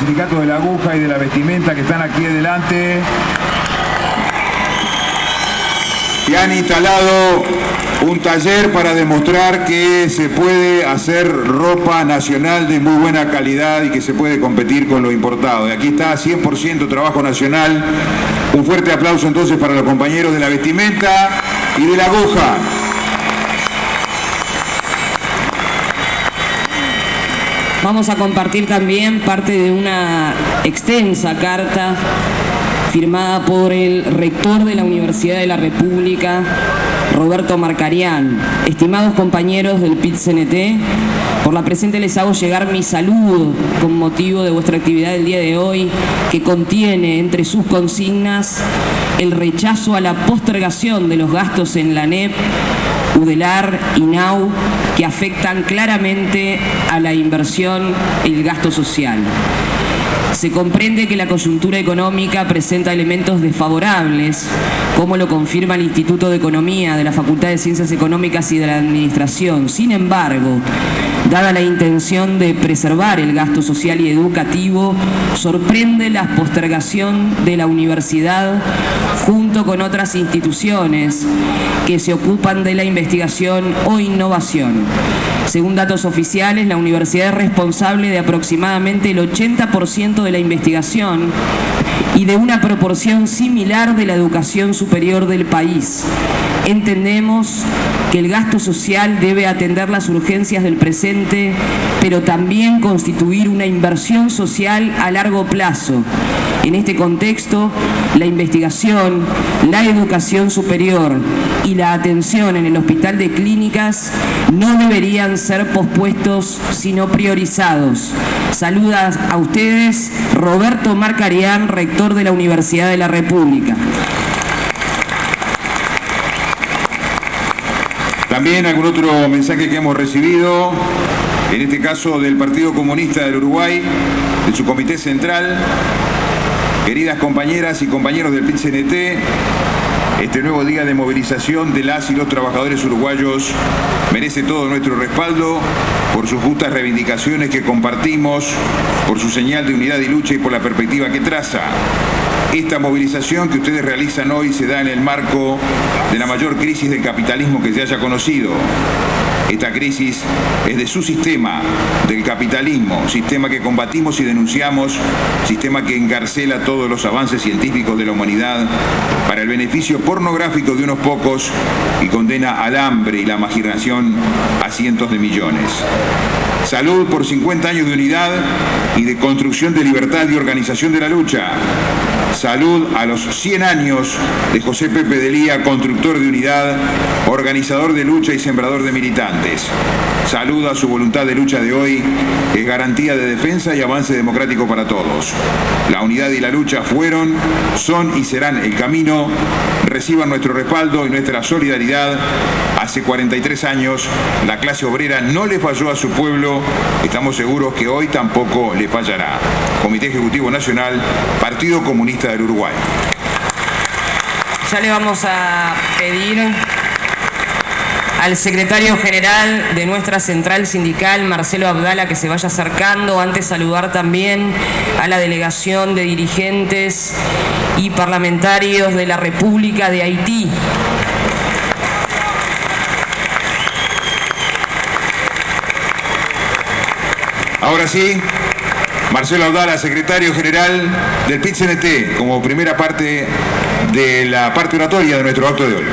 sindicatos de la aguja y de la vestimenta que están aquí adelante, que han instalado un taller para demostrar que se puede hacer ropa nacional de muy buena calidad y que se puede competir con lo importado. Y aquí está 100% trabajo nacional. Un fuerte aplauso entonces para los compañeros de la vestimenta y de la aguja. Vamos a compartir también parte de una extensa carta firmada por el rector de la Universidad de la República, Roberto Marcarián. Estimados compañeros del PIT-CNT, por la presente les hago llegar mi saludo con motivo de vuestra actividad del día de hoy, que contiene entre sus consignas el rechazo a la postergación de los gastos en la ANEP, UDELAR y NAU, que afectan claramente a la inversión y el gasto social. Se comprende que la coyuntura económica presenta elementos desfavorables, como lo confirma el Instituto de Economía de la Facultad de Ciencias Económicas y de la Administración. Sin embargo, dada la intención de preservar el gasto social y educativo, sorprende la postergación de la universidad junto con otras instituciones que se ocupan de la investigación o innovación. Según datos oficiales, la universidad es responsable de aproximadamente el 80% de la investigación y de una proporción similar de la educación superior del país. Entendemos que el gasto social debe atender las urgencias del presente, pero también constituir una inversión social a largo plazo. En este contexto, la investigación, la educación superior y la atención en el Hospital de Clínicas no deberían ser pospuestos, sino priorizados. Saluda a ustedes Roberto Marcarián, rector de la Universidad de la República. También algún otro mensaje que hemos recibido, en este caso del Partido Comunista del Uruguay, de su Comité Central. Queridas compañeras y compañeros del PIT-CNT, este nuevo día de movilización de las y los trabajadores uruguayos merece todo nuestro respaldo por sus justas reivindicaciones que compartimos, por su señal de unidad y lucha y por la perspectiva que traza. Esta movilización que ustedes realizan hoy se da en el marco de la mayor crisis del capitalismo que se haya conocido. Esta crisis es de su sistema, del capitalismo, sistema que combatimos y denunciamos, sistema que encarcela todos los avances científicos de la humanidad para el beneficio pornográfico de unos pocos y condena al hambre y la marginación a cientos de millones. Salud por 50 años de unidad y de construcción de libertad y organización de la lucha. Salud a los 100 años de José Pepe Delía, constructor de unidad, organizador de lucha y sembrador de militantes. Salud a su voluntad de lucha de hoy, que es garantía de defensa y avance democrático para todos. La unidad y la lucha fueron, son y serán el camino. Reciban nuestro respaldo y nuestra solidaridad. Hace 43 años la clase obrera no le falló a su pueblo. Estamos seguros que hoy tampoco le fallará. Comité Ejecutivo Nacional, Partido Comunista del Uruguay. Ya le vamos a pedir al secretario general de nuestra central sindical, Marcelo Abdala, que se vaya acercando. Antes saludar también a la delegación de dirigentes y parlamentarios de la República de Haití. Ahora sí, Marcelo Abdala, secretario general del PIT-CNT, como primera parte de la parte oratoria de nuestro acto de hoy.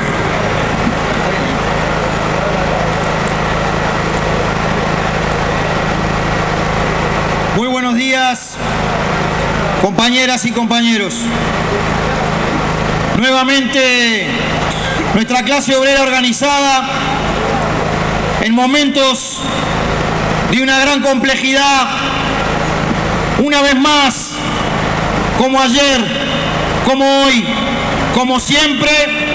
Muy buenos días, compañeras y compañeros. Nuevamente, nuestra clase obrera organizada, en momentos de una gran complejidad, una vez más, como ayer, como hoy, como siempre,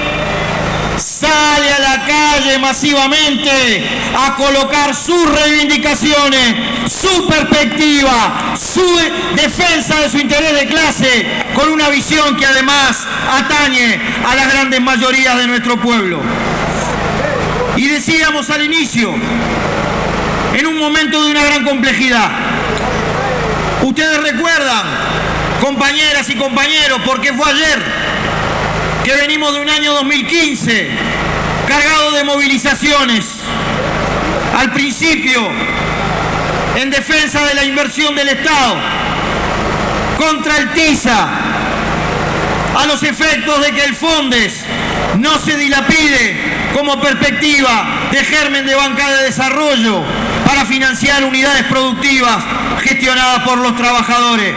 sale a la calle masivamente a colocar sus reivindicaciones, su perspectiva, su defensa de su interés de clase, con una visión que además atañe a las grandes mayorías de nuestro pueblo. Y decíamos al inicio, en un momento de una gran complejidad, Ustedes recuerdan, compañeras y compañeros, porque fue ayer que venimos de un año 2015 cargado de movilizaciones. Al principio, en defensa de la inversión del Estado, contra el TISA, a los efectos de que el Fondes no se dilapide como perspectiva de germen de banca de desarrollo para financiar unidades productivas gestionadas por los trabajadores.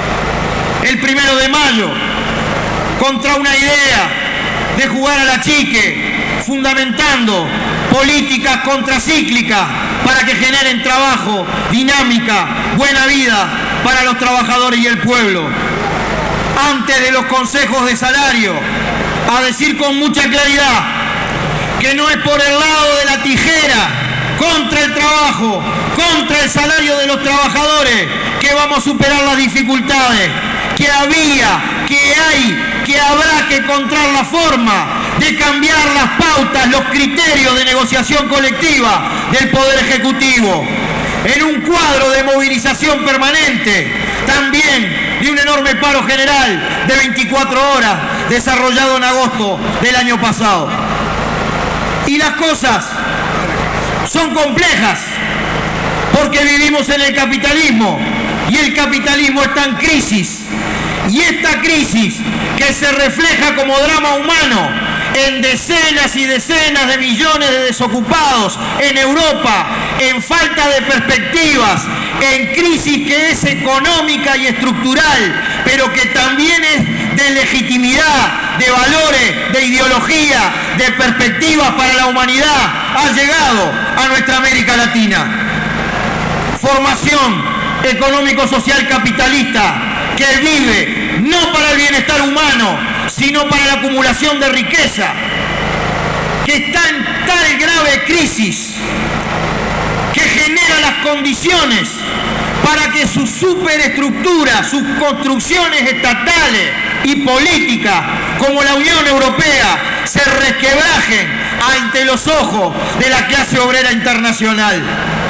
El 1 de mayo, contra una idea de jugar a la chique, fundamentando políticas contracíclicas para que generen trabajo, dinámica, buena vida para los trabajadores y el pueblo. Antes de los consejos de salario, a decir con mucha claridad que no es por el lado de la tijera contra el trabajo, contra el salario de los trabajadores, que vamos a superar las dificultades, que había, que hay, que habrá que encontrar la forma de cambiar las pautas, los criterios de negociación colectiva del Poder Ejecutivo, en un cuadro de movilización permanente, también de un enorme paro general de 24 horas desarrollado en agosto del año pasado. Y las cosas son complejas porque vivimos en el capitalismo y el capitalismo está en crisis. Y esta crisis, que se refleja como drama humano en decenas y decenas de millones de desocupados en Europa, en falta de perspectivas, en crisis que es económica y estructural, pero que también es de legitimidad, de valores, de ideología, de perspectivas para la humanidad, ha llegado a nuestra América Latina. Formación económico-social capitalista que vive no para el bienestar humano, sino para la acumulación de riqueza, que está en tal grave crisis que genera las condiciones para que sus superestructuras, sus construcciones estatales y políticas, como la Unión Europea, se resquebrajen ante los ojos de la clase obrera internacional.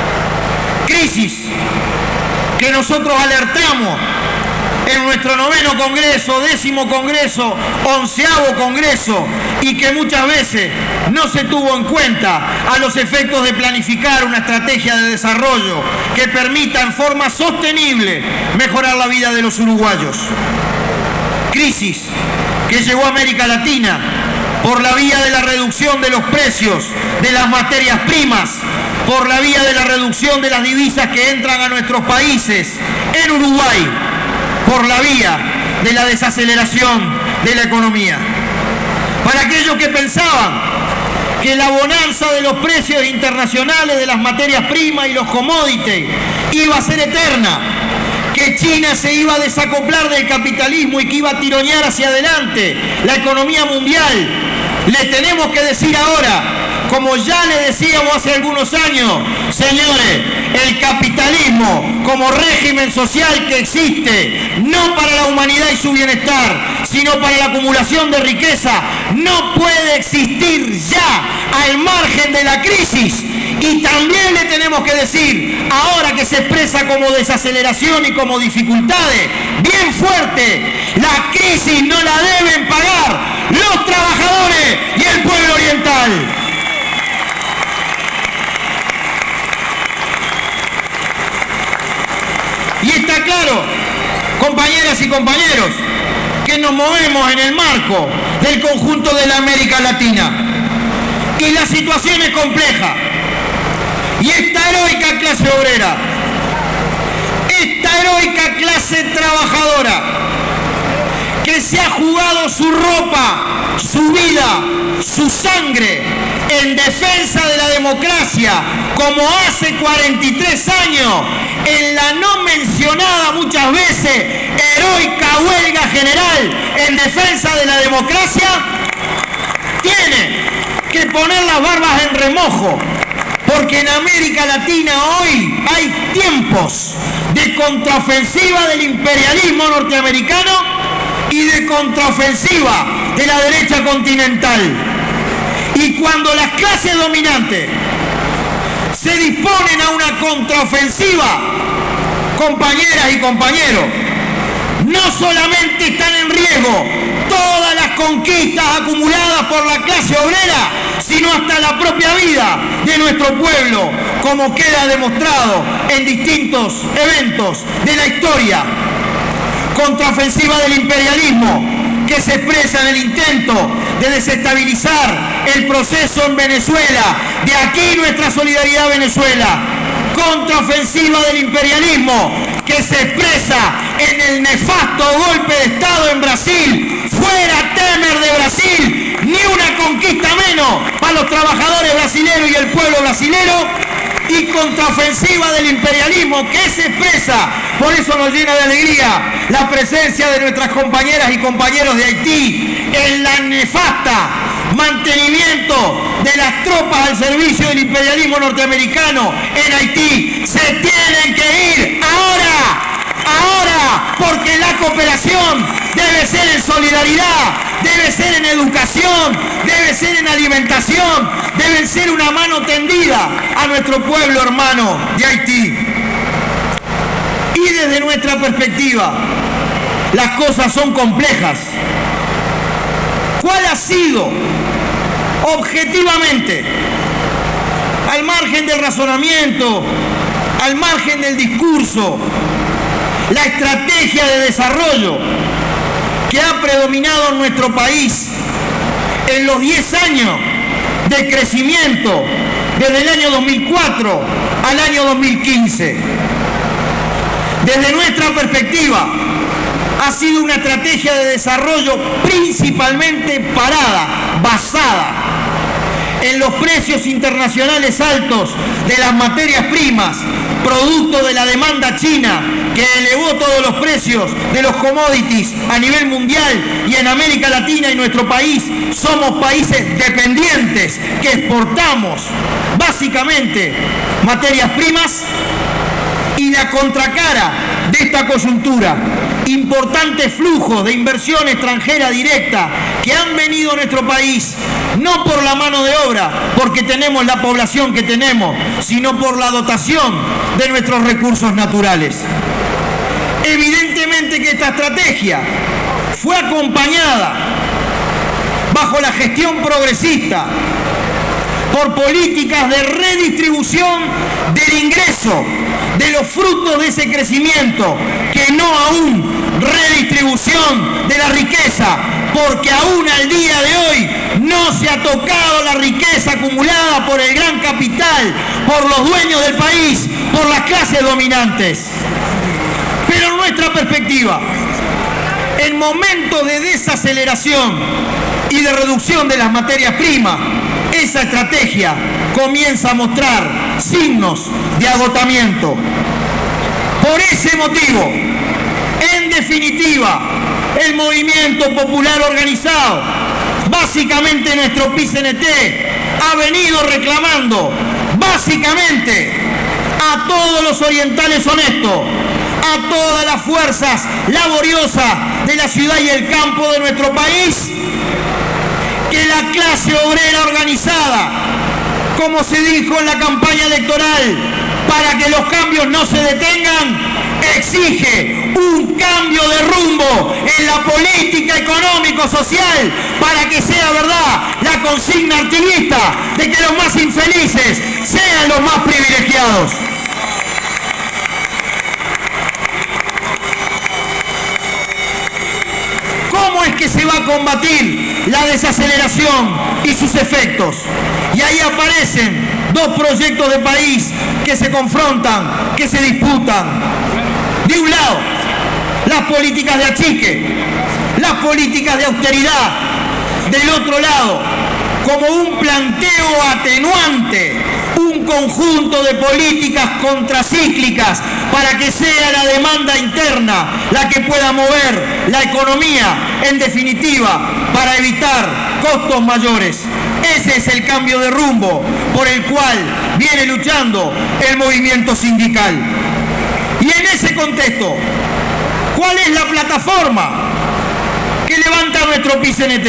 Crisis que nosotros alertamos en nuestro 9º Congreso, 10º Congreso, 11º Congreso, y que muchas veces no se tuvo en cuenta a los efectos de planificar una estrategia de desarrollo que permita en forma sostenible mejorar la vida de los uruguayos. Crisis que llegó a América Latina por la vía de la reducción de los precios de las materias primas, por la vía de la reducción de las divisas que entran a nuestros países, en Uruguay, por la vía de la desaceleración de la economía. Para aquellos que pensaban que la bonanza de los precios internacionales de las materias primas y los commodities iba a ser eterna, que China se iba a desacoplar del capitalismo y que iba a tironear hacia adelante la economía mundial, le tenemos que decir ahora, como ya le decíamos hace algunos años, señores, el capitalismo como régimen social que existe, no para la humanidad y su bienestar, sino para la acumulación de riqueza, no puede existir ya al margen de la crisis. Y también le tenemos que decir, ahora que se expresa como desaceleración y como dificultades, bien fuerte, la crisis no la deben pagar los trabajadores y el pueblo oriental. Y está claro, compañeras y compañeros, que nos movemos en el marco del conjunto de la América Latina. Y la situación es compleja. Y esta heroica clase obrera, esta heroica clase trabajadora, que se ha jugado su ropa, su vida, su sangre, en defensa de la democracia, como hace 43 años, en la no mencionada muchas veces heroica huelga general en defensa de la democracia, tiene que poner las barbas en remojo, porque en América Latina hoy hay tiempos de contraofensiva del imperialismo norteamericano y de contraofensiva de la derecha continental. Y cuando las clases dominantes se disponen a una contraofensiva compañeras y compañeros, no solamente están en riesgo todas las conquistas acumuladas por la clase obrera, sino hasta la propia vida de nuestro pueblo, como queda demostrado en distintos eventos de la historia. Contraofensiva del imperialismo, que se expresa en el intento de desestabilizar el proceso en Venezuela. De aquí nuestra solidaridad a Venezuela. Contraofensiva del imperialismo, que se expresa en el nefasto golpe de Estado en Brasil. Fuera Temer de Brasil, ni una conquista menos para los trabajadores brasileños y el pueblo brasilero. Y contraofensiva del imperialismo, que se expresa, por eso nos llena de alegría la presencia de nuestras compañeras y compañeros de Haití en la nefasta mantenimiento de las tropas al servicio del imperialismo norteamericano en Haití. Se tienen que ir ahora, porque la cooperación debe ser en solidaridad, debe ser en educación, debe ser en alimentación, debe ser una mano tendida a nuestro pueblo hermano de Haití. Y desde nuestra perspectiva, las cosas son complejas. ¿Cuál ha sido, objetivamente, al margen del razonamiento, al margen del discurso, la estrategia de desarrollo que ha predominado en nuestro país en los 10 años de crecimiento desde el año 2004 al año 2015? Desde nuestra perspectiva, ha sido una estrategia de desarrollo principalmente basada en los precios internacionales altos de las materias primas, producto de la demanda china, que elevó todos los precios de los commodities a nivel mundial. Y en América Latina y nuestro país somos países dependientes que exportamos básicamente materias primas. Y la contracara de esta coyuntura, importantes flujos de inversión extranjera directa que han venido a nuestro país, no por la mano de obra, porque tenemos la población que tenemos, sino por la dotación de nuestros recursos naturales. Evidentemente que esta estrategia fue acompañada bajo la gestión progresista por políticas de redistribución del ingreso, de los frutos de ese crecimiento, que no aún redistribución de la riqueza, porque aún al día de hoy no se ha tocado la riqueza acumulada por el gran capital, por los dueños del país, por las clases dominantes. Pero en nuestra perspectiva, en momentos de desaceleración y de reducción de las materias primas, esa estrategia comienza a mostrar signos de agotamiento. Por ese motivo, en definitiva, el movimiento popular organizado, básicamente nuestro PICNT, ha venido reclamando básicamente a todos los orientales honestos, a todas las fuerzas laboriosas de la ciudad y el campo de nuestro país, que la clase obrera organizada, como se dijo en la campaña electoral, para que los cambios no se detengan, exige un cambio de rumbo en la política económico-social para que sea verdad la consigna artiguista de que los más infelices sean los más privilegiados. ¿Cómo es que se va a combatir la desaceleración y sus efectos? Y ahí aparecen dos proyectos de país que se confrontan, que se disputan. De un lado, las políticas de achique, las políticas de austeridad. Del otro lado, como un planteo atenuante, un conjunto de políticas contracíclicas para que sea la demanda interna la que pueda mover la economía, en definitiva, para evitar costos mayores. Ese es el cambio de rumbo por el cual viene luchando el movimiento sindical. Y en ese contexto, ¿cuál es la plataforma que levanta nuestro PICNT?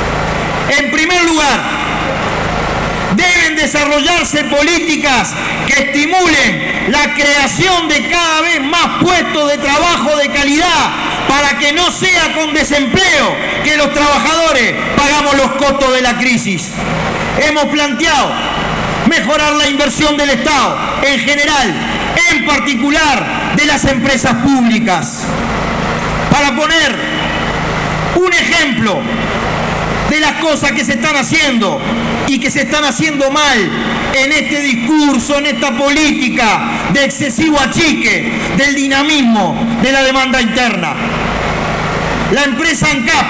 En primer lugar, deben desarrollarse políticas que estimulen la creación de cada vez más puestos de trabajo de calidad para que no sea con desempleo que los trabajadores pagamos los costos de la crisis. Hemos planteado mejorar la inversión del Estado en general, en particular de las empresas públicas. Para poner un ejemplo de las cosas que se están haciendo y que se están haciendo mal en este discurso, en esta política de excesivo achique del dinamismo de la demanda interna. La empresa ANCAP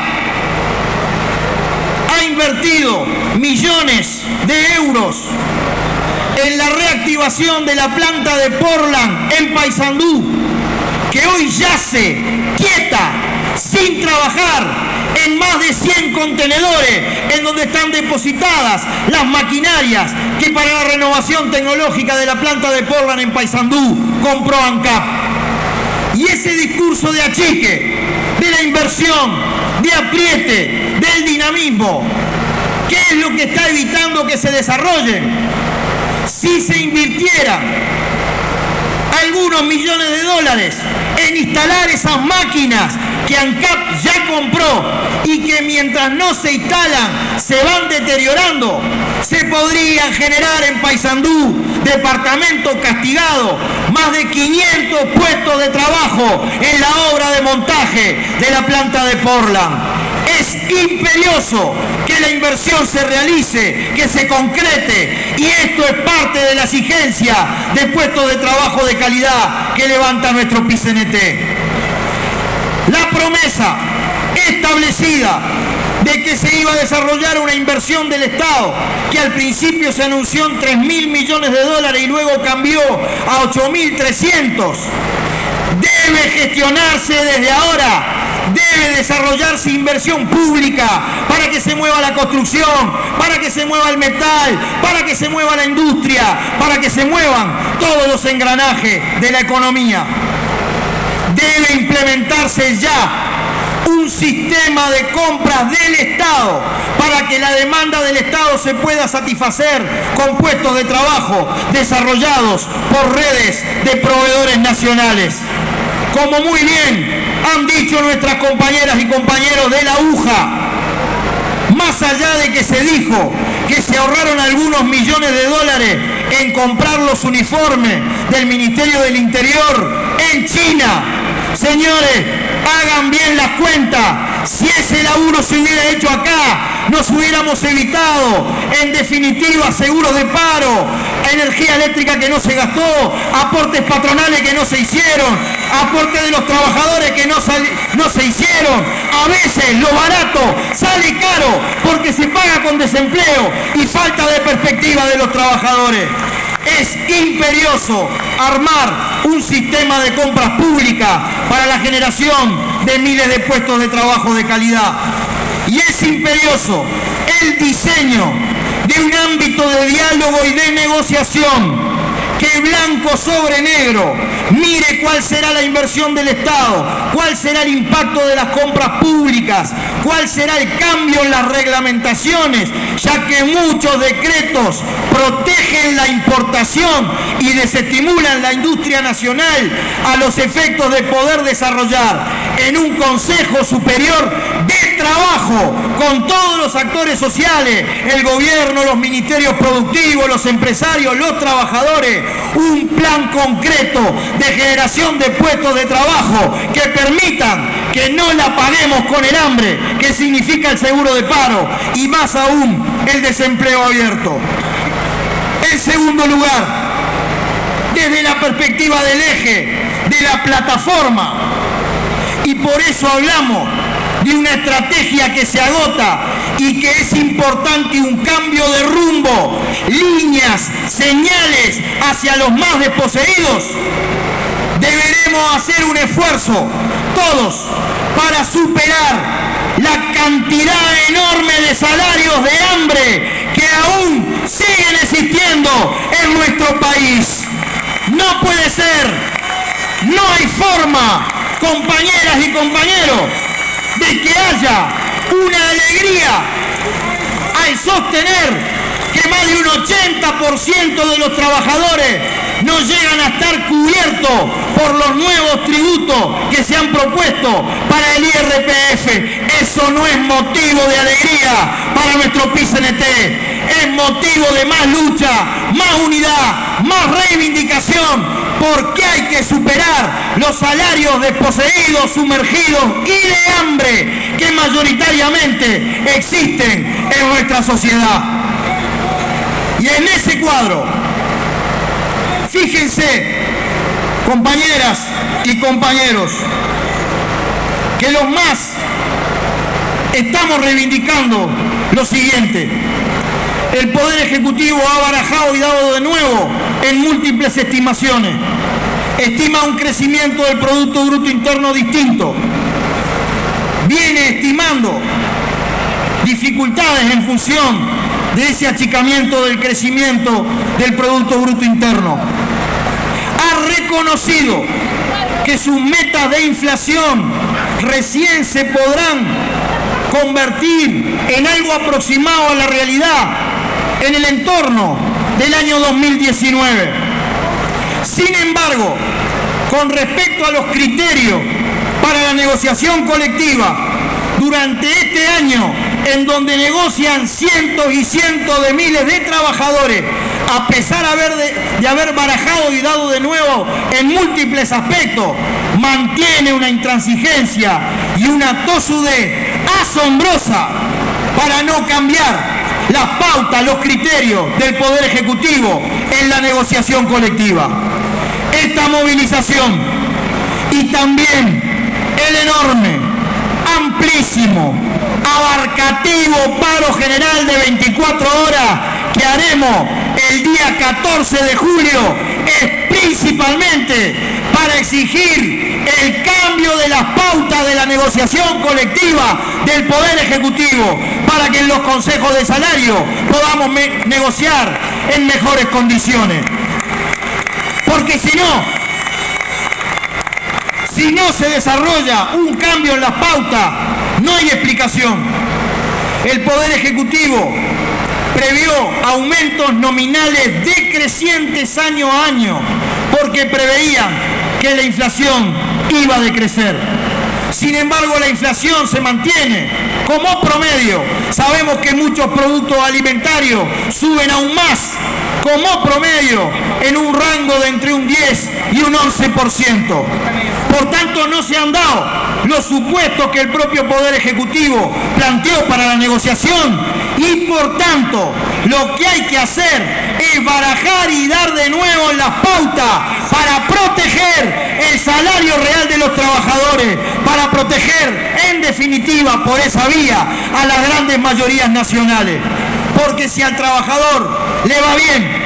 ha invertido millones de euros en la reactivación de la planta de Portland en Paysandú, que hoy yace quieta, sin trabajar, en más de 100 contenedores, en donde están depositadas las maquinarias que para la renovación tecnológica de la planta de Portland en Paysandú compró ANCAP. Y ese discurso de achique, de la inversión, de apriete, del dinamismo, ¿qué es lo que está evitando que se desarrollen? Si se invirtieran algunos millones de dólares en instalar esas máquinas que ANCAP ya compró y que mientras no se instalan se van deteriorando, se podrían generar en Paysandú, departamento castigado, más de 500 puestos de trabajo en la obra de montaje de la planta de Portland. Es imperioso que la inversión se realice, que se concrete, y esto es parte de la exigencia de puestos de trabajo de calidad que levanta nuestro PICNT. La promesa establecida de que se iba a desarrollar una inversión del Estado, que al principio se anunció en 3.000 millones de dólares y luego cambió a 8.300, debe gestionarse desde ahora. Debe desarrollarse inversión pública para que se mueva la construcción, para que se mueva el metal, para que se mueva la industria, para que se muevan todos los engranajes de la economía. Debe implementarse ya un sistema de compras del Estado para que la demanda del Estado se pueda satisfacer con puestos de trabajo desarrollados por redes de proveedores nacionales. Como muy bien han dicho nuestras compañeras y compañeros de la UJA, más allá de que se dijo que se ahorraron algunos millones de dólares en comprar los uniformes del Ministerio del Interior en China, señores, hagan bien las cuentas. Si ese laburo se hubiera hecho acá, nos hubiéramos evitado, en definitiva, seguros de paro, energía eléctrica que no se gastó, aportes patronales que no se hicieron, aportes de los trabajadores que no se hicieron. A veces lo barato sale caro porque se paga con desempleo y falta de perspectiva de los trabajadores. Es imperioso armar un sistema de compras públicas para la generación de miles de puestos de trabajo de calidad. Y es imperioso el diseño de un ámbito de diálogo y de negociación que blanco sobre negro mire cuál será la inversión del Estado, cuál será el impacto de las compras públicas, cuál será el cambio en las reglamentaciones, ya que muchos decretos protegen la importación y desestimulan la industria nacional a los efectos de poder desarrollar en un Consejo Superior de Trabajo con todos los actores sociales, el gobierno, los ministerios productivos, los empresarios, los trabajadores, un plan concreto de generación de puestos de trabajo que permitan que no la paguemos con el hambre, que significa el seguro de paro y más aún el desempleo abierto. En segundo lugar, desde la perspectiva del eje, de la plataforma, y por eso hablamos de una estrategia que se agota y que es importante un cambio de rumbo, líneas, señales hacia los más desposeídos. Deberemos hacer un esfuerzo, todos, para superar la cantidad enorme de salarios de hambre que aún siguen existiendo en nuestro país. No puede ser, no hay forma, compañeras y compañeros, de que haya una alegría al sostener que más de un 80% de los trabajadores no llegan a estar cubiertos por los nuevos tributos que se han propuesto para el IRPF. Eso no es motivo de alegría para nuestro PIT-CNT, es motivo de más lucha, más unidad, más reivindicación, porque hay que superar los salarios desposeídos, sumergidos y de hambre que mayoritariamente existen en nuestra sociedad. Y en ese cuadro, fíjense, compañeras y compañeros, que los más estamos reivindicando lo siguiente. El Poder Ejecutivo ha barajado y dado de nuevo en múltiples estimaciones. Estima un crecimiento del Producto Bruto Interno distinto. Viene estimando dificultades en función de ese achicamiento del crecimiento del Producto Bruto Interno. Ha reconocido que sus metas de inflación recién se podrán convertir en algo aproximado a la realidad en el entorno del año 2019. Sin embargo, con respecto a los criterios para la negociación colectiva, durante este año, en donde negocian cientos y cientos de miles de trabajadores, a pesar de haber barajado y dado de nuevo en múltiples aspectos, mantiene una intransigencia y una tosudez asombrosa para no cambiar las pautas, los criterios del Poder Ejecutivo en la negociación colectiva. Esta movilización y también el enorme, amplísimo, abarcativo paro general de 24 horas que haremos el día 14 de julio es principalmente para exigir el cambio de las pautas de la negociación colectiva del Poder Ejecutivo para que en los consejos de salario podamos negociar en mejores condiciones. Porque si no se desarrolla un cambio en las pautas, no hay explicación. El Poder Ejecutivo previó aumentos nominales decrecientes año a año porque preveían que la inflación iba a decrecer. Sin embargo, la inflación se mantiene como promedio. Sabemos que muchos productos alimentarios suben aún más, como promedio, en un rango de entre un 10 y un 11%. Por tanto, no se han dado los supuestos que el propio Poder Ejecutivo planteó para la negociación y, por tanto, lo que hay que hacer es barajar y dar de nuevo en las pautas para proteger el salario real de los trabajadores, para proteger, en definitiva, por esa vía, a las grandes mayorías nacionales. Porque si al trabajador le va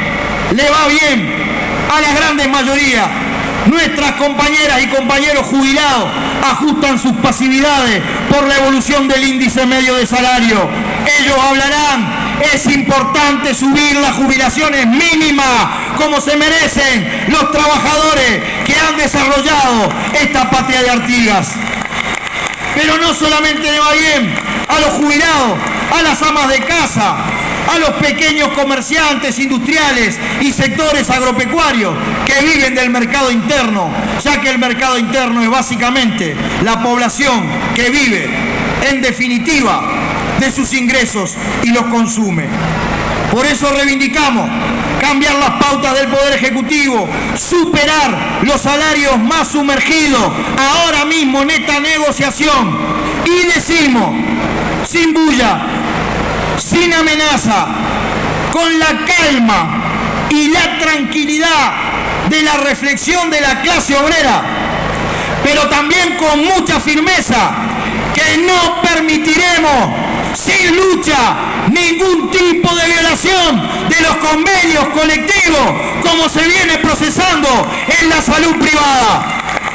bien a las grandes mayorías. Nuestras compañeras y compañeros jubilados ajustan sus pasividades por la evolución del índice medio de salario. Ellos hablarán, es importante subir las jubilaciones mínimas como se merecen los trabajadores que han desarrollado esta patria de Artigas. Pero no solamente le va bien a los jubilados, a las amas de casa, a los pequeños comerciantes industriales y sectores agropecuarios que viven del mercado interno, ya que el mercado interno es básicamente la población que vive, en definitiva, de sus ingresos y los consume. Por eso reivindicamos cambiar las pautas del Poder Ejecutivo, superar los salarios más sumergidos ahora mismo en esta negociación y decimos, sin bulla, sin amenaza, con la calma y la tranquilidad de la reflexión de la clase obrera, pero también con mucha firmeza, que no permitiremos sin lucha ningún tipo de violación de los convenios colectivos como se viene procesando en la salud privada.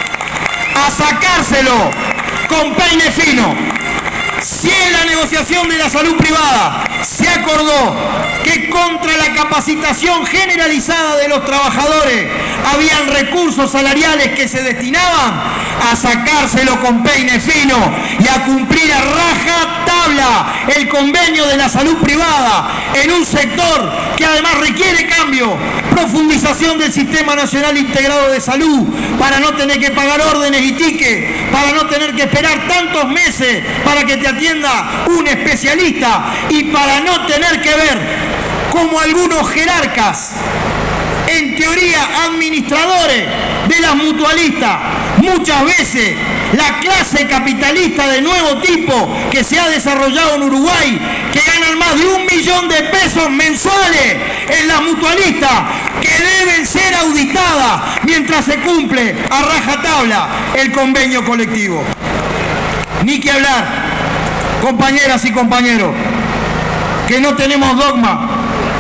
A sacárselo con peine fino. Si en la negociación de la salud privada se acordó que contra la capacitación generalizada de los trabajadores habían recursos salariales que se destinaban, a sacárselo con peine fino y a cumplir a raja tabla el convenio de la salud privada en un sector que además requiere cambio, profundización del Sistema Nacional Integrado de Salud, para no tener que pagar órdenes y tickets, para no tener que esperar tantos meses para que te atienda un especialista y para no tener que ver como algunos jerarcas, en teoría administradores de las mutualistas, muchas veces la clase capitalista de nuevo tipo que se ha desarrollado en Uruguay, que ganan más de 1 millón de pesos mensuales en las mutualistas, que deben ser auditadas mientras se cumple a rajatabla el convenio colectivo. Ni que hablar, compañeras y compañeros, que no tenemos dogma,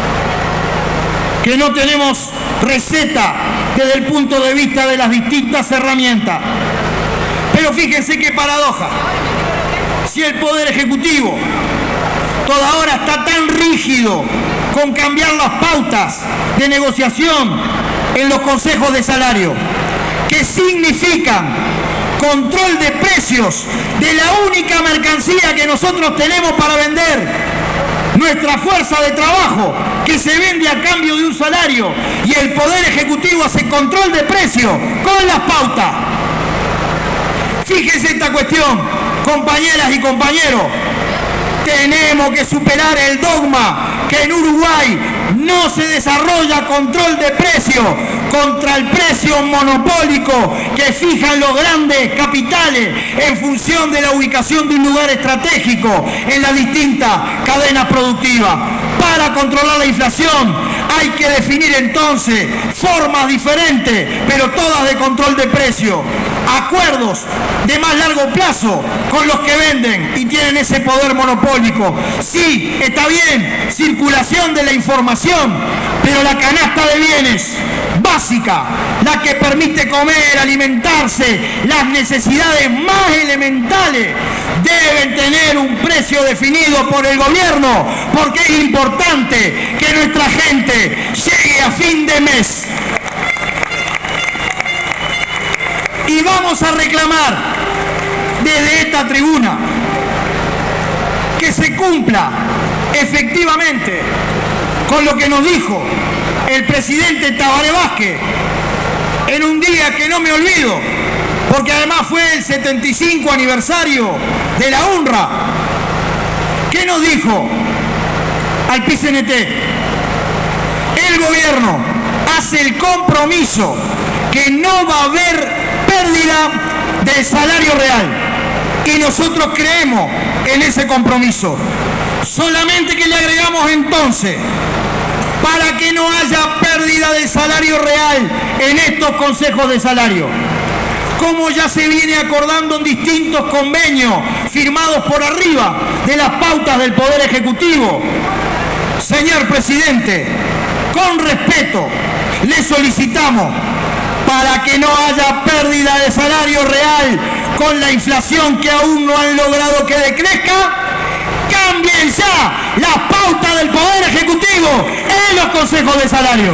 que no tenemos receta desde el punto de vista de las distintas herramientas. Pero fíjense qué paradoja. Si el Poder Ejecutivo toda hora está tan rígido con cambiar las pautas de negociación en los consejos de salario, que significan control de precios de la única mercancía que nosotros tenemos para vender, nuestra fuerza de trabajo, que se vende a cambio de un salario, y el Poder Ejecutivo hace control de precios con las pautas. Fíjense esta cuestión, compañeras y compañeros, tenemos que superar el dogma que en Uruguay no se desarrolla control de precios contra el precio monopólico que fijan los grandes capitales en función de la ubicación de un lugar estratégico en las distintas cadenas productivas. Para controlar la inflación hay que definir entonces formas diferentes, pero todas de control de precio. Acuerdos de más largo plazo con los que venden y tienen ese poder monopólico. Sí, está bien, circulación de la información, pero la canasta de bienes básica, la que permite comer, alimentarse, las necesidades más elementales, deben tener un precio definido por el gobierno, porque es importante que nuestra gente llegue a fin de mes. Y vamos a reclamar desde esta tribuna que se cumpla efectivamente con lo que nos dijo el presidente Tabaré Vázquez en un día que no me olvido, porque además fue el 75 aniversario de la UNRWA. ¿Qué nos dijo al PCNT? El gobierno hace el compromiso que no va a haber pérdida del salario real, y nosotros creemos en ese compromiso. Solamente que le agregamos entonces, para que no haya pérdida del salario real en estos consejos de salario, como ya se viene acordando en distintos convenios firmados por arriba de las pautas del Poder Ejecutivo. Señor presidente, con respeto, le solicitamos, para que no haya pérdida de salario real con la inflación que aún no han logrado que decrezca, cambien ya las pautas del Poder Ejecutivo en los consejos de salario.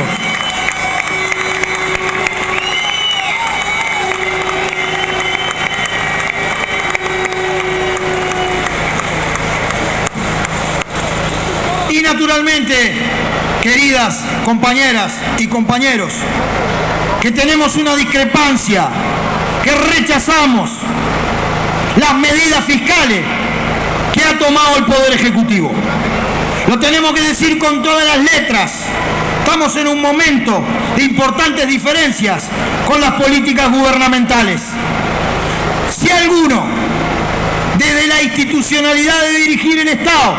Y naturalmente, queridas compañeras y compañeros, que tenemos una discrepancia, que rechazamos las medidas fiscales que ha tomado el Poder Ejecutivo. Lo tenemos que decir con todas las letras. Estamos en un momento de importantes diferencias con las políticas gubernamentales. Si alguno, desde la institucionalidad de dirigir el Estado,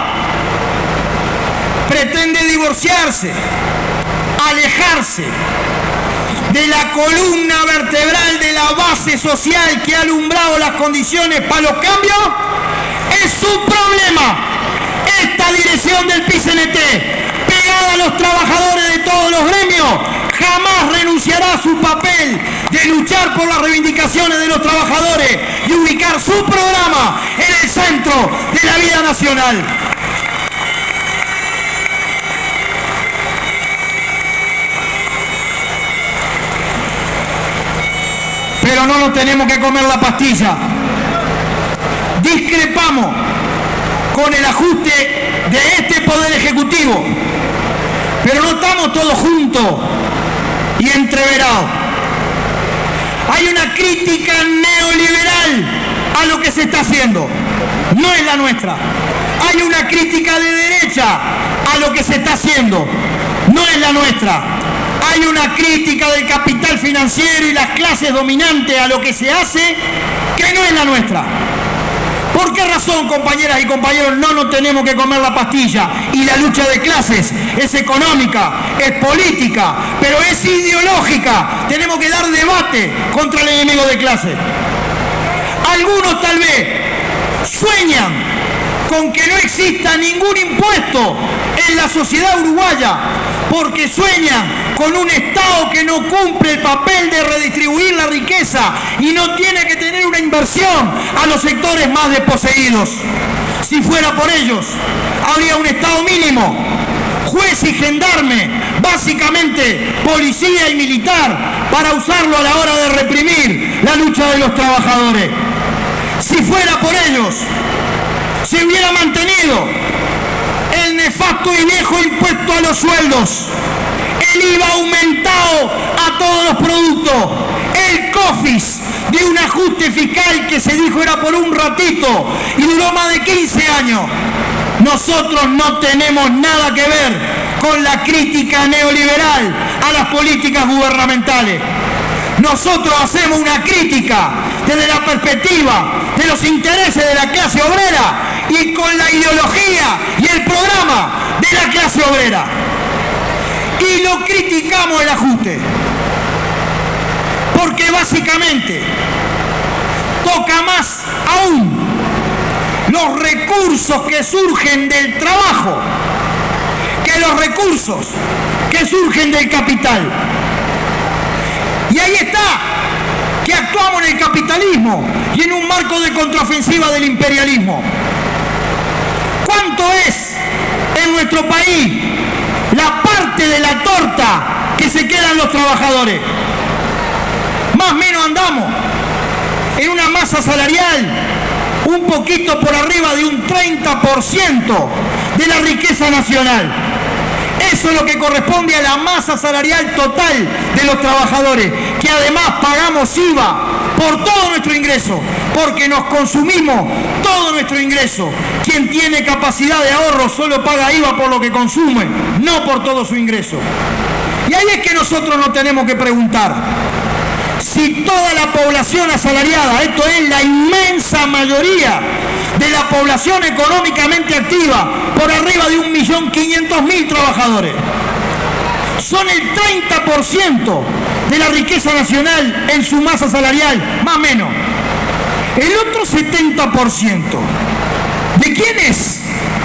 pretende divorciarse, alejarse de la columna vertebral de la base social que ha alumbrado las condiciones para los cambios, es su problema. Esta dirección del PCNT, pegada a los trabajadores de todos los gremios, jamás renunciará a su papel de luchar por las reivindicaciones de los trabajadores y ubicar su programa en el centro de la vida nacional. Pero no nos tenemos que comer la pastilla. Discrepamos con el ajuste de este Poder Ejecutivo. Pero no estamos todos juntos y entreverados. Hay una crítica neoliberal a lo que se está haciendo. No es la nuestra. Hay una crítica de derecha a lo que se está haciendo. No es la nuestra. Hay una crítica del capital financiero y las clases dominantes a lo que se hace que no es la nuestra. ¿Por qué razón, compañeras y compañeros, no nos tenemos que comer la pastilla? Y la lucha de clases es económica, es política, pero es ideológica. Tenemos que dar debate contra el enemigo de clase. Algunos tal vez sueñan con que no exista ningún impuesto en la sociedad uruguaya, porque sueñan con un Estado que no cumple el papel de redistribuir la riqueza y no tiene que tener una inversión a los sectores más desposeídos. Si fuera por ellos, habría un Estado mínimo, juez y gendarme, básicamente policía y militar, para usarlo a la hora de reprimir la lucha de los trabajadores. Si fuera por ellos, se hubiera mantenido el nefasto y viejo impuesto a los sueldos, el IVA aumentado a todos los productos, el COFIS de un ajuste fiscal que se dijo era por un ratito y duró más de 15 años. Nosotros no tenemos nada que ver con la crítica neoliberal a las políticas gubernamentales. Nosotros hacemos una crítica desde la perspectiva de los intereses de la clase obrera y con la ideología y el programa de la clase obrera. Y lo criticamos el ajuste, porque básicamente toca más aún los recursos que surgen del trabajo que los recursos que surgen del capital. Y ahí está, que actuamos en el capitalismo y en un marco de contraofensiva del imperialismo. ¿Cuánto es en nuestro país la parte de la torta que se quedan los trabajadores? Más o menos andamos en una masa salarial un poquito por arriba de un 30% de la riqueza nacional. Eso es lo que corresponde a la masa salarial total de los trabajadores, que además pagamos IVA por todo nuestro ingreso, porque nos consumimos todo nuestro ingreso. Quien tiene capacidad de ahorro solo paga IVA por lo que consume, no por todo su ingreso. Y ahí es que nosotros nos tenemos que preguntar si toda la población asalariada, esto es la inmensa mayoría de la población económicamente activa, por arriba de 1.500.000 trabajadores, son el 30% de la riqueza nacional en su masa salarial, más o menos. El otro 70%, ¿de quién es?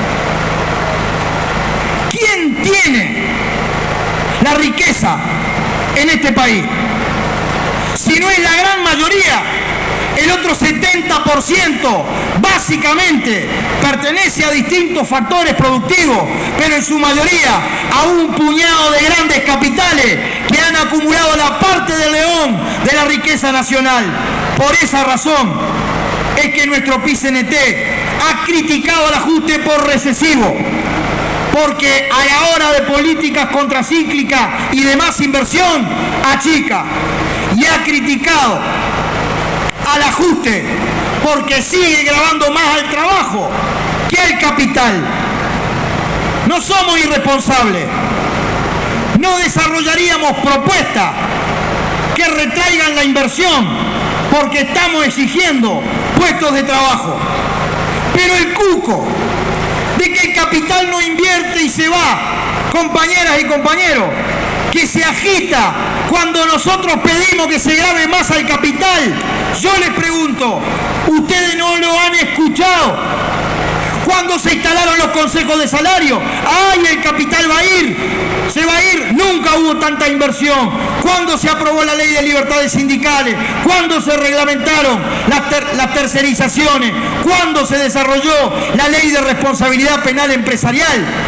¿Quién tiene la riqueza en este país? Si no es la gran mayoría, el otro 70% básicamente pertenece a distintos factores productivos, pero en su mayoría a un puñado de grandes capitales que han acumulado la parte del león de la riqueza nacional. Por esa razón es que nuestro PIT-CNT ha criticado el ajuste por recesivo, porque a la hora de políticas contracíclicas y de más inversión achica, y ha criticado al ajuste porque sigue grabando más al trabajo que al capital. No somos irresponsables, no desarrollaríamos propuestas que retraigan la inversión porque estamos exigiendo puestos de trabajo. Pero el cuco de que el capital no invierte y se va, compañeras y compañeros, que se agita cuando nosotros pedimos que se grabe más al capital, yo les pregunto, ¿ustedes no lo han escuchado? ¿Cuándo se instalaron los consejos de salario? ¡Ay, el capital va a ir! ¿Se va a ir? Nunca hubo tanta inversión. ¿Cuándo se aprobó la ley de libertades sindicales? ¿Cuándo se reglamentaron las tercerizaciones? ¿Cuándo se desarrolló la ley de responsabilidad penal empresarial?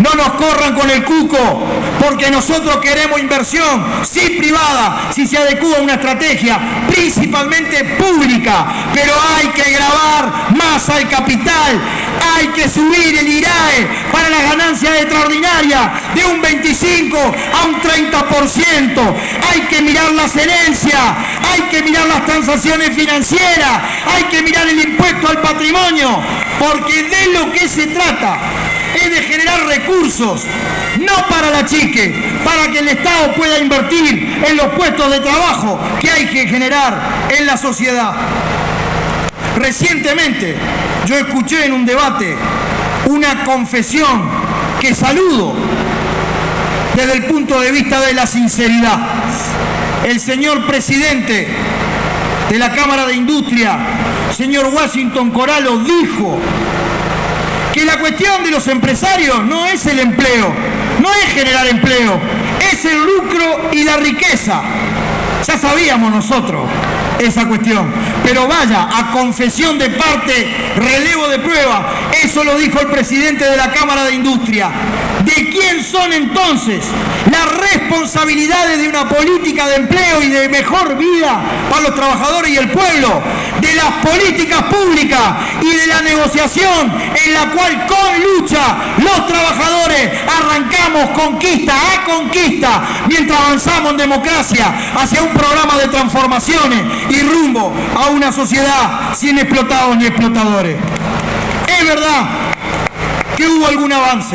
No nos corran con el cuco, porque nosotros queremos inversión, sí privada, si se adecua a una estrategia, principalmente pública, pero hay que gravar más al capital, hay que subir el IRAE para las ganancias extraordinarias de un 25 a un 30%, hay que mirar las herencias, hay que mirar las transacciones financieras, hay que mirar el impuesto al patrimonio, porque de lo que se trata es de generar recursos, no para la chique, para que el Estado pueda invertir en los puestos de trabajo que hay que generar en la sociedad. Recientemente yo escuché en un debate una confesión que saludo desde el punto de vista de la sinceridad. El señor presidente de la Cámara de Industria, señor Washington Coralo, dijo que la cuestión de los empresarios no es el empleo, no es generar empleo, es el lucro y la riqueza. Ya sabíamos nosotros esa cuestión, pero vaya, a confesión de parte, relevo de prueba, eso lo dijo el presidente de la Cámara de Industria. ¿De quién son entonces las responsabilidades de una política de empleo y de mejor vida para los trabajadores y el pueblo? De las políticas públicas y de la negociación en la cual con lucha los trabajadores arrancamos conquista a conquista mientras avanzamos en democracia hacia un programa de transformaciones y rumbo a una sociedad sin explotados ni explotadores. Es verdad que hubo algún avance.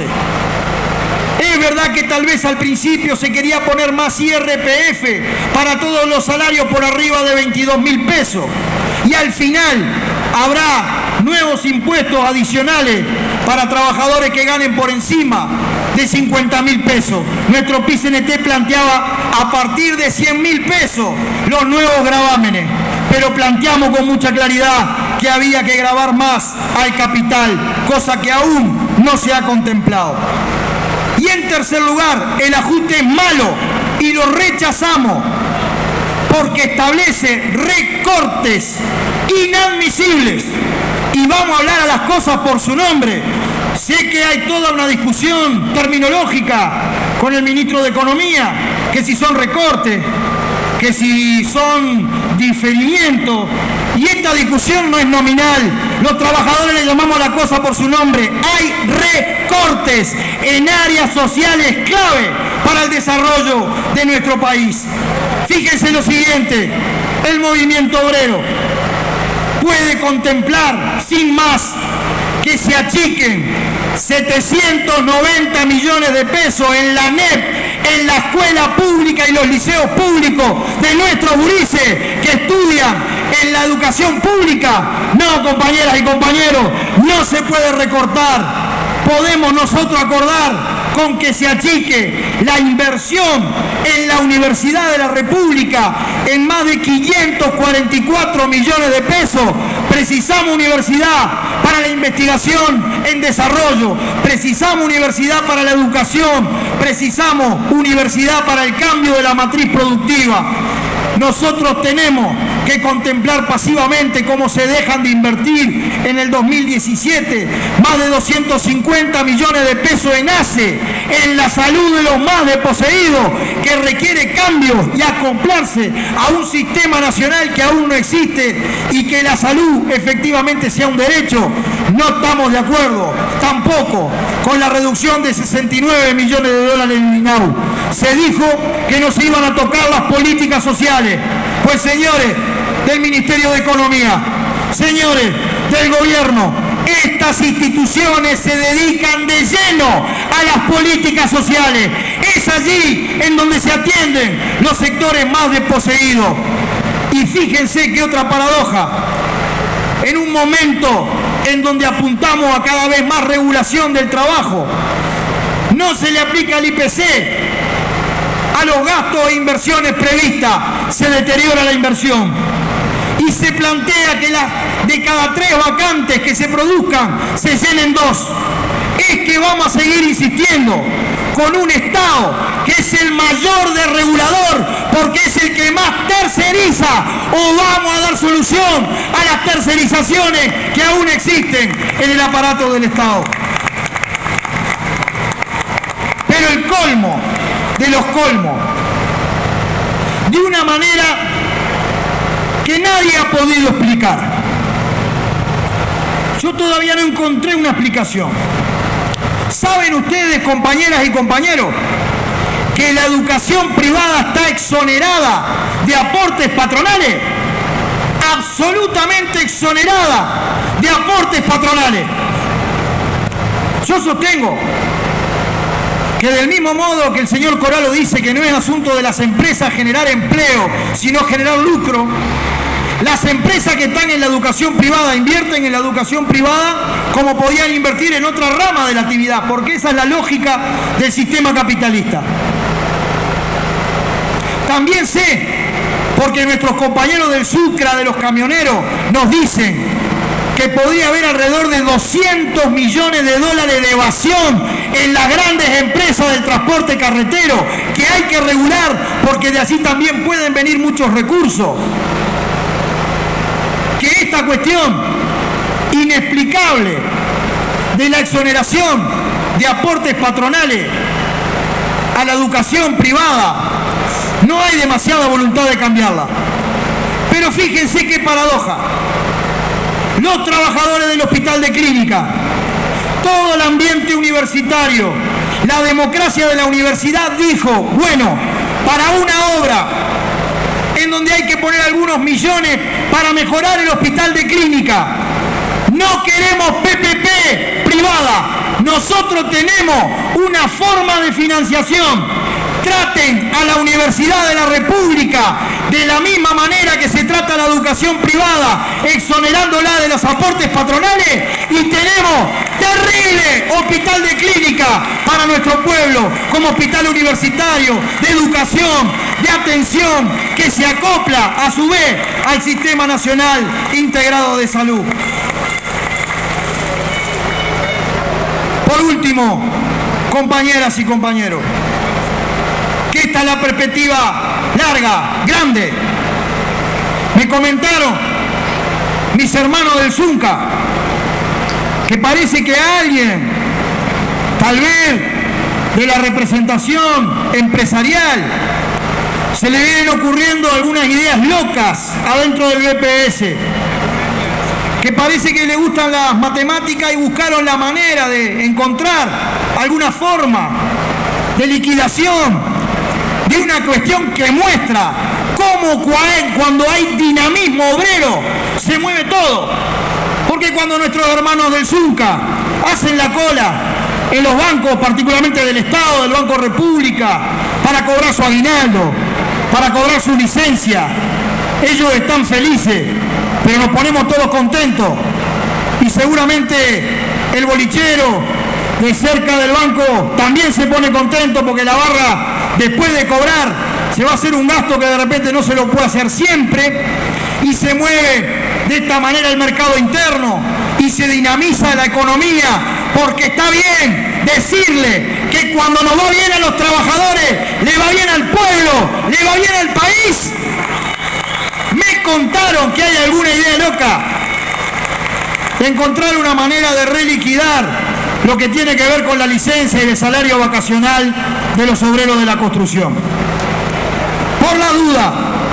Es verdad que tal vez al principio se quería poner más IRPF para todos los salarios por arriba de 22.000 pesos. Y al final habrá nuevos impuestos adicionales para trabajadores que ganen por encima de 50.000 pesos. Nuestro PIT-CNT planteaba a partir de 100.000 pesos los nuevos gravámenes, pero planteamos con mucha claridad que había que gravar más al capital, cosa que aún no se ha contemplado. Y en tercer lugar, el ajuste es malo y lo rechazamos porque establece recortes inadmisibles. Y vamos a hablar a las cosas por su nombre. Sé que hay toda una discusión terminológica con el ministro de Economía, que si son recortes, que si son diferimientos, y esta discusión no es nominal. Los trabajadores le llamamos la cosa por su nombre. Hay recortes en áreas sociales clave para el desarrollo de nuestro país. Fíjense lo siguiente, el movimiento obrero puede contemplar sin más que se achiquen 790 millones de pesos en la NEP, en la escuela pública y los liceos públicos de nuestros gurises que estudian en la educación pública. No, compañeras y compañeros, no se puede recortar. Podemos nosotros acordar con que se achique la inversión en la Universidad de la República en más de 544 millones de pesos. Precisamos universidad para la investigación en desarrollo, precisamos universidad para la educación, precisamos universidad para el cambio de la matriz productiva. Nosotros tenemos que contemplar pasivamente cómo se dejan de invertir en el 2017 más de 250 millones de pesos en ACE, en la salud de los más desposeídos, que requiere cambios y acoplarse a un sistema nacional que aún no existe y que la salud efectivamente sea un derecho. No estamos de acuerdo tampoco con la reducción de 69 millones de dólares en el INAU. Se dijo que no se iban a tocar las políticas sociales. Pues señores del Ministerio de Economía, señores del Gobierno, estas instituciones se dedican de lleno a las políticas sociales. Es allí en donde se atienden los sectores más desposeídos. Y fíjense que otra paradoja, en un momento en donde apuntamos a cada vez más regulación del trabajo, no se le aplica el IPC a los gastos e inversiones previstas, se deteriora la inversión. Y se plantea que de cada 3 vacantes que se produzcan, se llenen 2. Es que vamos a seguir insistiendo con un Estado que es el mayor desregulador, porque es el que más terceriza, o vamos a dar solución a las tercerizaciones que aún existen en el aparato del Estado. colmo de los colmos, de una manera que nadie ha podido explicar. Yo todavía no encontré una explicación. ¿Saben ustedes, compañeras y compañeros, que la educación privada está exonerada de aportes patronales? Absolutamente exonerada de aportes patronales. Yo sostengo que del mismo modo que el señor Coralo dice que no es asunto de las empresas generar empleo, sino generar lucro, las empresas que están en la educación privada invierten en la educación privada como podían invertir en otra rama de la actividad, porque esa es la lógica del sistema capitalista. También sé, porque nuestros compañeros del Sucra, de los camioneros, nos dicen que podría haber alrededor de 200 millones de dólares de evasión en las grandes empresas del transporte carretero, que hay que regular porque de así también pueden venir muchos recursos. Que esta cuestión inexplicable de la exoneración de aportes patronales a la educación privada, no hay demasiada voluntad de cambiarla. Pero fíjense qué paradoja. Los trabajadores del hospital de clínica, todo el ambiente universitario, la democracia de la universidad dijo, bueno, para una obra en donde hay que poner algunos millones para mejorar el hospital de clínica, no queremos PPP privada, nosotros tenemos una forma de financiación. Traten a la Universidad de la República de la misma manera que se trata a la educación privada, exonerándola de los aportes patronales, y tenemos terrible hospital de clínica para nuestro pueblo, como hospital universitario, de educación, de atención, que se acopla a su vez al Sistema Nacional Integrado de Salud. Por último, compañeras y compañeros, que esta es la perspectiva larga, grande. Me comentaron mis hermanos del Zunca que parece que a alguien, tal vez de la representación empresarial, se le vienen ocurriendo algunas ideas locas adentro del BPS, que parece que le gustan las matemáticas y buscaron la manera de encontrar alguna forma de liquidación de una cuestión que muestra cómo cuando hay dinamismo obrero se mueve todo. Porque cuando nuestros hermanos del Zunca hacen la cola en los bancos, particularmente del Estado, del Banco República, para cobrar su aguinaldo, para cobrar su licencia, ellos están felices, pero nos ponemos todos contentos. Y seguramente el bolichero de cerca del banco también se pone contento porque la barra, después de cobrar, se va a hacer un gasto que de repente no se lo puede hacer siempre, y se mueve de esta manera el mercado interno y se dinamiza la economía, porque está bien decirle que cuando nos va bien a los trabajadores, le va bien al pueblo, le va bien al país. Me contaron que hay alguna idea loca de encontrar una manera de reliquidar lo que tiene que ver con la licencia y el salario vacacional de los obreros de la construcción. Por la duda,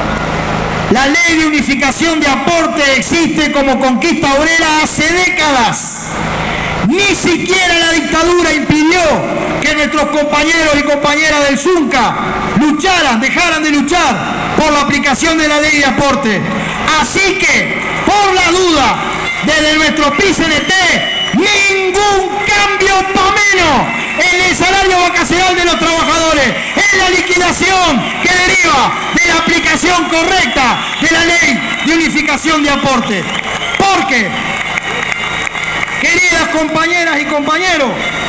la ley de unificación de aporte existe como conquista obrera hace décadas. Ni siquiera la dictadura impidió que nuestros compañeros y compañeras del Zunca dejaran de luchar por la aplicación de la ley de aporte. Así que, por la duda, desde nuestro PICNT, ningún cambio para menos en el salario vacacional de los trabajadores, en la liquidación que deriva de la aplicación correcta de la ley de unificación de aporte. Porque, queridas compañeras y compañeros,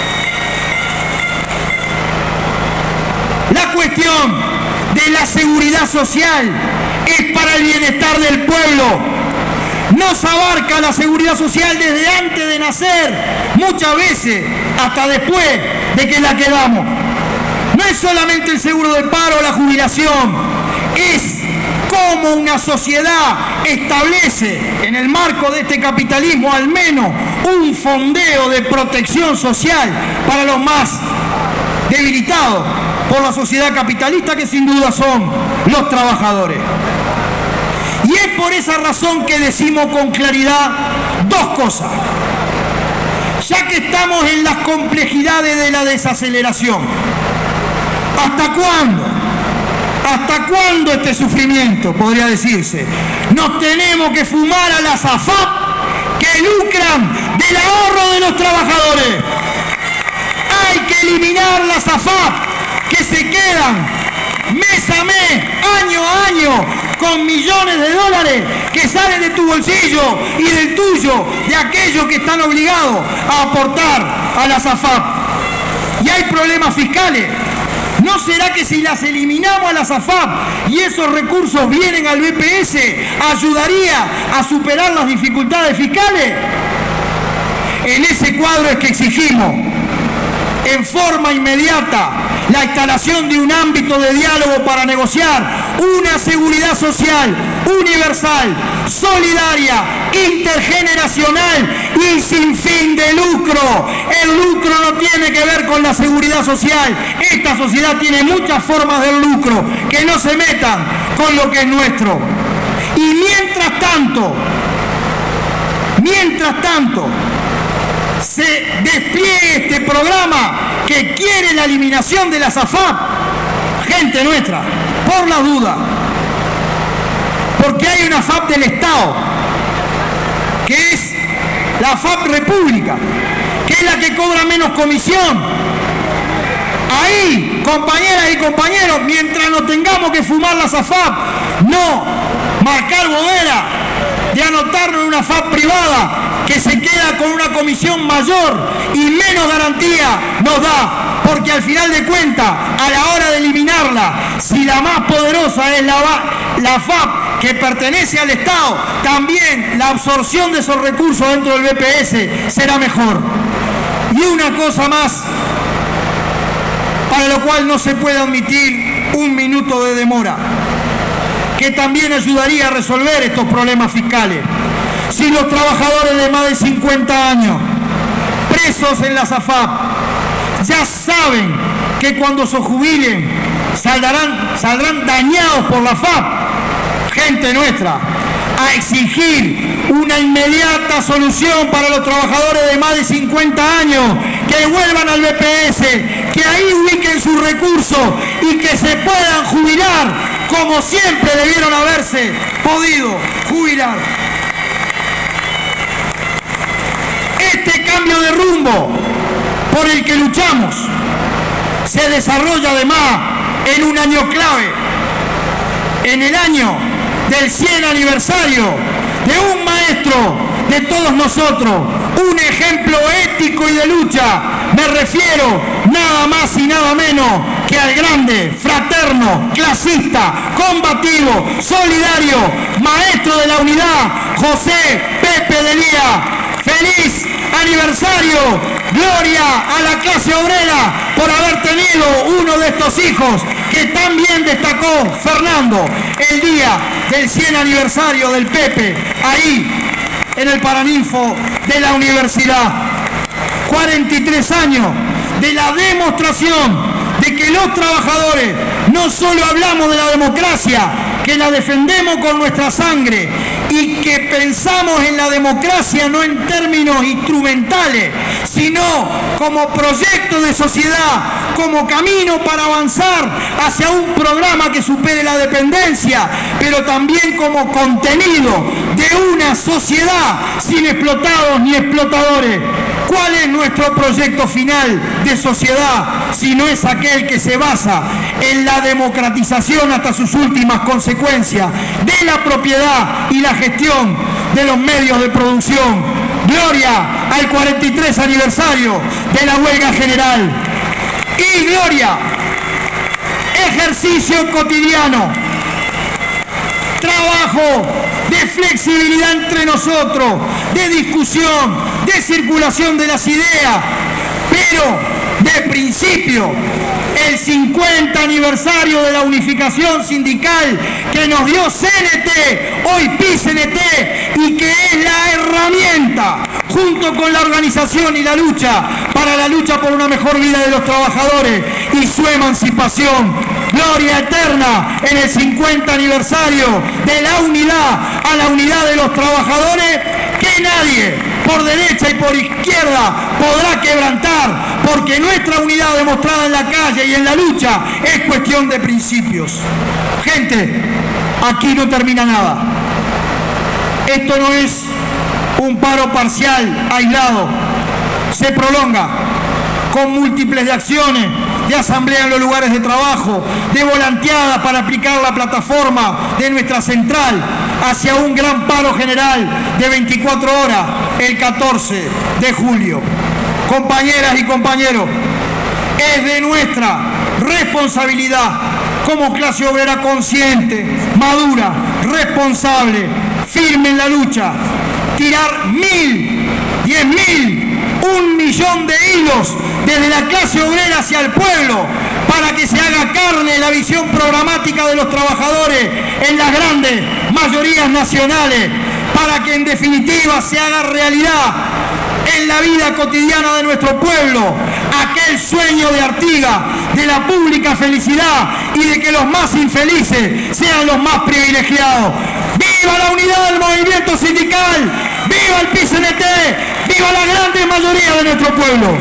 la cuestión de la seguridad social es para el bienestar del pueblo. No se abarca la seguridad social desde antes de nacer, muchas veces hasta después de que la quedamos. No es solamente el seguro del paro o la jubilación, es cómo una sociedad establece en el marco de este capitalismo al menos un fondeo de protección social para los más debilitado por la sociedad capitalista, que sin duda son los trabajadores. Y es por esa razón que decimos con claridad dos cosas. Ya que estamos en las complejidades de la desaceleración, ¿hasta cuándo? ¿Hasta cuándo este sufrimiento? Podría decirse. Nos tenemos que fumar a las AFAP que lucran del ahorro de los trabajadores. Hay que eliminar las AFAP que se quedan mes a mes, año a año, con millones de dólares que salen de tu bolsillo y del tuyo, de aquellos que están obligados a aportar a las AFAP. Y hay problemas fiscales. ¿No será que si las eliminamos a las AFAP y esos recursos vienen al BPS, ayudaría a superar las dificultades fiscales? En ese cuadro es que exigimos en forma inmediata la instalación de un ámbito de diálogo para negociar una seguridad social universal, solidaria, intergeneracional y sin fin de lucro. El lucro no tiene que ver con la seguridad social. Esta sociedad tiene muchas formas del lucro, que no se metan con lo que es nuestro. Y mientras tanto, se despliegue este programa que quiere la eliminación de las AFAP, gente nuestra, por la duda, porque hay una AFAP del Estado, que es la AFAP República, que es la que cobra menos comisión. Ahí, compañeras y compañeros, mientras no tengamos que fumar las AFAP, no marcar bodera de anotarnos en una AFAP privada que se queda con una comisión mayor y menos garantía nos da, porque al final de cuentas, a la hora de eliminarla, si la más poderosa es la AFAP que pertenece al Estado, también la absorción de esos recursos dentro del BPS será mejor. Y una cosa más, para lo cual no se puede admitir un minuto de demora, que también ayudaría a resolver estos problemas fiscales. Si los trabajadores de más de 50 años, presos en las AFAP, ya saben que cuando se jubilen saldrán dañados por la AFAP, gente nuestra, a exigir una inmediata solución para los trabajadores de más de 50 años, que vuelvan al BPS, que ahí ubiquen sus recursos y que se puedan jubilar como siempre debieron haberse podido jubilar. Este cambio de rumbo por el que luchamos se desarrolla además en un año clave, en el año del 100 aniversario de un maestro de todos nosotros, un ejemplo ético y de lucha. Me refiero nada más y nada menos que al grande, fraterno, clasista, combativo, solidario, maestro de la unidad, José Pepe Delía. ¡Feliz aniversario! ¡Gloria a la clase obrera por haber tenido uno de estos hijos que tan bien destacó Fernando el día del 100 aniversario del Pepe, ahí en el Paraninfo de la universidad! 43 años de la demostración de que los trabajadores no solo hablamos de la democracia, que la defendemos con nuestra sangre y que pensamos en la democracia no en términos instrumentales, sino como proyecto de sociedad, como camino para avanzar hacia un programa que supere la dependencia, pero también como contenido de una sociedad sin explotados ni explotadores. ¿Cuál es nuestro proyecto final de sociedad si no es aquel que se basa en la democratización hasta sus últimas consecuencias de la propiedad y la gestión de los medios de producción? Gloria al 43 aniversario de la huelga general y gloria, ejercicio cotidiano, trabajo de flexibilidad entre nosotros, de discusión, de circulación de las ideas, pero de principio, el 50 aniversario de la unificación sindical que nos dio CNT, hoy PICNT, y que es la herramienta junto con la organización y la lucha para la lucha por una mejor vida de los trabajadores y su emancipación. Gloria eterna en el 50 aniversario de la unidad, a la unidad de los trabajadores, que nadie, por derecha y por izquierda, podrá quebrantar, porque nuestra unidad demostrada en la calle y en la lucha es cuestión de principios. Gente, aquí no termina nada. Esto no es un paro parcial, aislado. Se prolonga con múltiples de acciones, de asamblea en los lugares de trabajo, de volanteada para aplicar la plataforma de nuestra central hacia un gran paro general de 24 horas el 14 de julio. Compañeras y compañeros, es de nuestra responsabilidad como clase obrera consciente, madura, responsable, firme en la lucha, tirar 1000, 10.000, 1.000.000 de hilos desde la clase obrera hacia el pueblo para que se haga carne la visión programática de los trabajadores en las grandes mayorías nacionales, para que en definitiva se haga realidad en la vida cotidiana de nuestro pueblo aquel sueño de Artigas de la pública felicidad y de que los más infelices sean los más privilegiados. ¡Viva la unidad del movimiento sindical! ¡Viva el PIT-CNT! ¡Viva la grande mayoría de nuestro pueblo!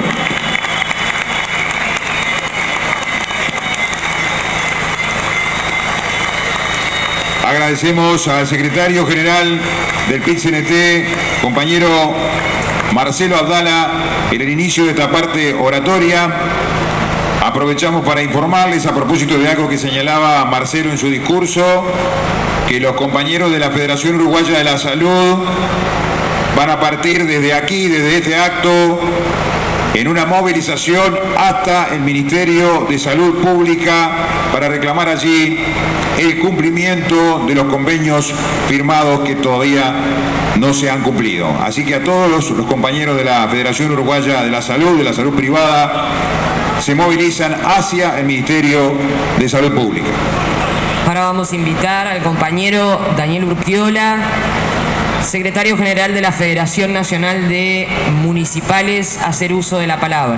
Agradecemos al secretario general del PIT-CNT, compañero Marcelo Abdala, en el inicio de esta parte oratoria. Aprovechamos para informarles, a propósito de algo que señalaba Marcelo en su discurso, que los compañeros de la Federación Uruguaya de la Salud van a partir desde aquí, desde este acto, en una movilización hasta el Ministerio de Salud Pública para reclamar allí el cumplimiento de los convenios firmados que todavía no se han cumplido. Así que a todos los compañeros de la Federación Uruguaya de la Salud Privada, se movilizan hacia el Ministerio de Salud Pública. Ahora vamos a invitar al compañero Daniel Urquiola, secretario general de la Federación Nacional de Municipales, a hacer uso de la palabra.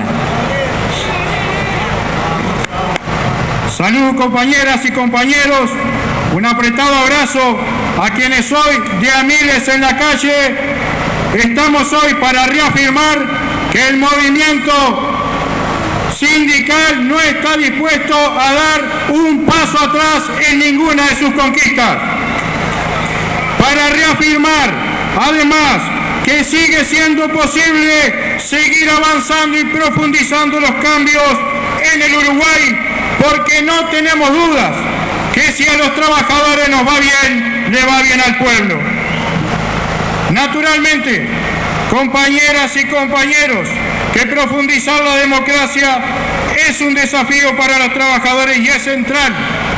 Salud, compañeras y compañeros, un apretado abrazo a quienes hoy, de a miles en la calle, estamos hoy para reafirmar que el movimiento sindical no está dispuesto a dar un paso atrás en ninguna de sus conquistas. Para reafirmar, además, que sigue siendo posible seguir avanzando y profundizando los cambios en el Uruguay, porque no tenemos dudas que si a los trabajadores nos va bien, le va bien al pueblo. Naturalmente, compañeras y compañeros, que profundizar la democracia es un desafío para los trabajadores y es central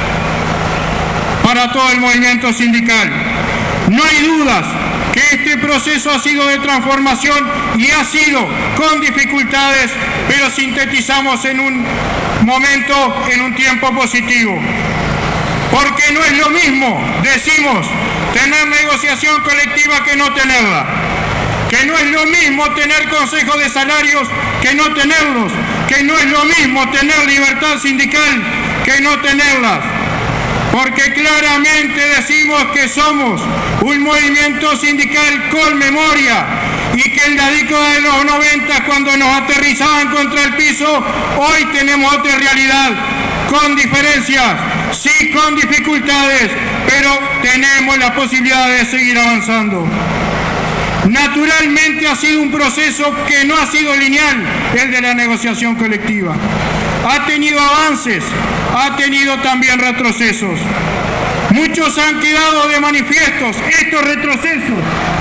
para todo el movimiento sindical. No hay dudas que este proceso ha sido de transformación y ha sido con dificultades, pero sintetizamos en un momento, en un tiempo positivo. Porque no es lo mismo, decimos, tener negociación colectiva que no tenerla. Que no es lo mismo tener consejos de salarios que no tenerlos. Que no es lo mismo tener libertad sindical que no tenerlas. Porque claramente decimos que somos un movimiento sindical con memoria y que en la década de los 90, cuando nos aterrizaban contra el piso, hoy tenemos otra realidad, con diferencias, sí, con dificultades, pero tenemos la posibilidad de seguir avanzando. Naturalmente ha sido un proceso que no ha sido lineal, el de la negociación colectiva. Ha tenido avances, ha tenido también retrocesos. Muchos han quedado de manifiestos estos retrocesos.